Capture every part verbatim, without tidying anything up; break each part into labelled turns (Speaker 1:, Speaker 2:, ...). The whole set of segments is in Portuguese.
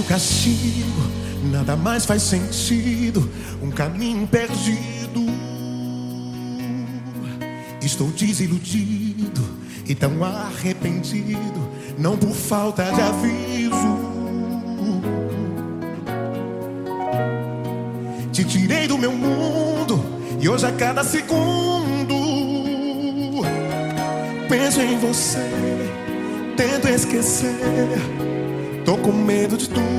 Speaker 1: castigo, nada mais faz sentido, um caminho perdido. Estou desiludido e tão arrependido, não por falta de aviso. Te tirei do meu mundo e hoje a cada segundo penso em você, tento esquecer, tô com medo de tudo.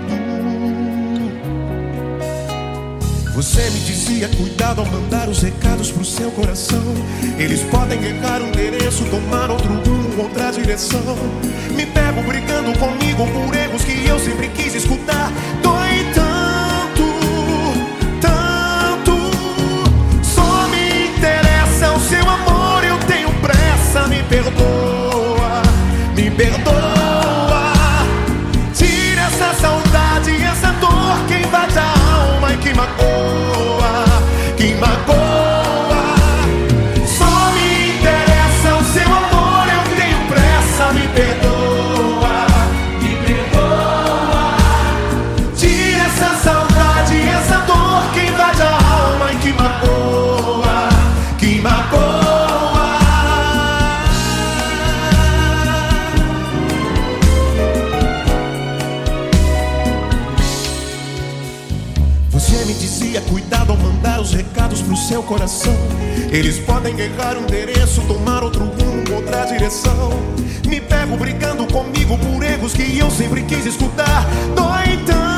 Speaker 1: Você me dizia cuidado ao mandar os recados pro seu coração. Eles podem errar o endereço, tomar outro rumo, outra direção. Me pego brigando comigo por erros que eu sempre quis escutar. Dói tanto, tanto. Só me interessa o seu amor, eu tenho pressa. Me perdoa, me perdoa. Tira essa saudade, essa dor que invade a alma e que magoa, que magoa. Só me interessa o seu amor, eu tenho pressa. Me perdoa, me perdoa. Tira essa saudade, essa dor que invade a alma e que magoa, que magoa. Você me dizia cuidado ao mandar os recados pro seu coração. Eles podem errar o endereço, tomar outro rumo, outra direção. Me pego brigando comigo por erros que eu sempre quis escutar. Dói tanto.